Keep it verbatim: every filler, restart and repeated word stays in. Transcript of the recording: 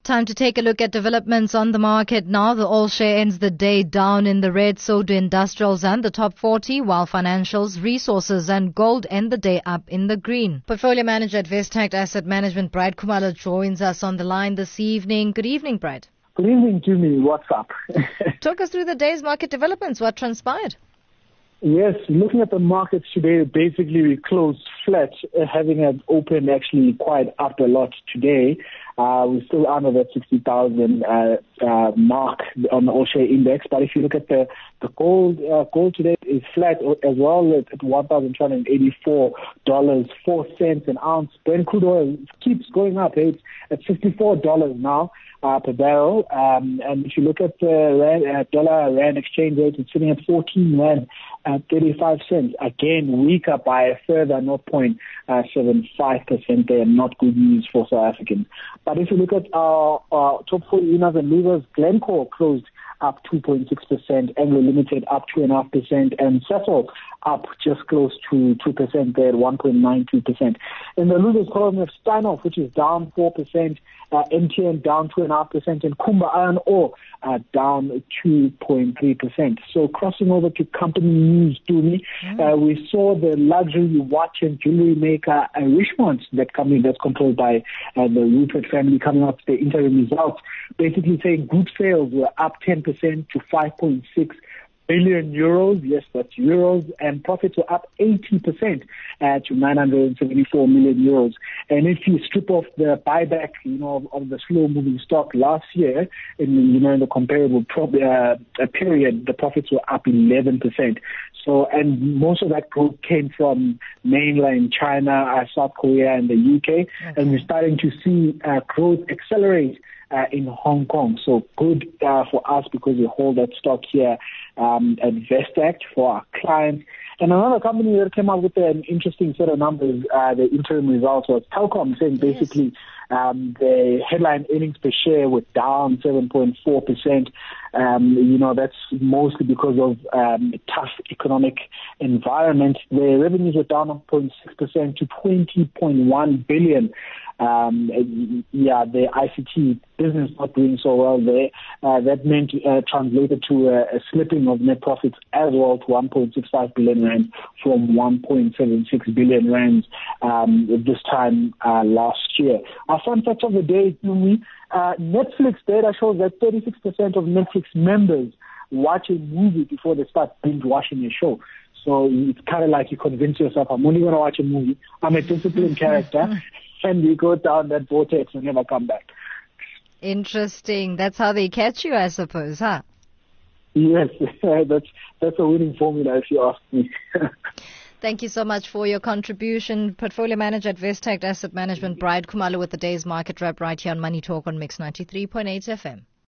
Time to take a look at developments on the market now. The all share ends the day down in the red, so do industrials and the top forty, while financials, resources and gold end the day up in the green. Portfolio manager at Vestact Asset Management, Brad Khumalo, joins us on the line this evening. Good evening, Brad. Good evening, Jimmy. What's up? Talk us through the day's market developments. What transpired? Yes, looking at the markets today, basically we closed flat, uh, having an open actually quite up a lot today. Uh, we're still under that sixty thousand uh, uh, mark on the all-share index. But if you look at the, the gold, uh, gold today is flat as well at, at one thousand two hundred eighty-four dollars and four cents an ounce. Brent crude oil keeps going up. Eh? It's at fifty-four dollars now uh, per barrel. Um, and if you look at the rand, uh, dollar rand exchange rate, it's sitting at fourteen rand at thirty-five cents. Again, weaker by a further zero point seven five percent there. Not good news for South Africans. But if you look at our, our top four winners and losers, Glencore closed up two point six percent, Anglo Limited up two point five percent, and Sasol up just close to two percent there at one point nine two percent. In the losers column, we have Steinhoff, which is down four percent, uh, M T N down two point five percent, and Kumba Iron Ore uh, down two point three percent. So crossing over to company news, Dumi, mm. uh, we saw the luxury watch and jewelry maker uh, Richemont, that company that's controlled by uh, the Rupert family, coming up with the interim results, basically saying group sales were up ten percent to five point six billion euros. Yes, that's euros. And profits were up eighty percent uh, to nine hundred seventy-four million euros. And if you strip off the buyback, you know, of, of the slow-moving stock last year, in, you know, in the comparable pro- uh, period, the profits were up eleven percent. So, and most of that growth came from mainland China, uh, South Korea, and the U K. Okay. And we're starting to see uh, growth accelerate Uh, in Hong Kong. So good uh, for us because we hold that stock here um, at Vestact for our clients. And another company that came up with an interesting set of numbers, uh, the interim results, was Telkom, saying basically um, the headline earnings per share were down seven point four percent. Um, you know, that's mostly because of um, a tough economic environment. The revenues were down one point six percent to twenty point one billion. Um, yeah, the I C T business not doing so well there. Uh, that meant uh, translated to a, a slipping of net profits as well to one point six five billion rand from one point seven six billion rand um, this time uh, last year. Our fun fact of the day, Yumi, uh, Netflix data shows that thirty-six percent of Netflix members watch a movie before they start binge watching a show. So it's kind of like you convince yourself, I'm only going to watch a movie. I'm a disciplined character. And we go down that vortex and never come back. Interesting. That's how they catch you, I suppose, huh? Yes, that's that's a winning formula, if you ask me. Thank you so much for your contribution. Portfolio manager at Vestact Asset Management, Brad Khumalo, with the day's market wrap right here on Money Talk on Mix ninety-three point eight F M.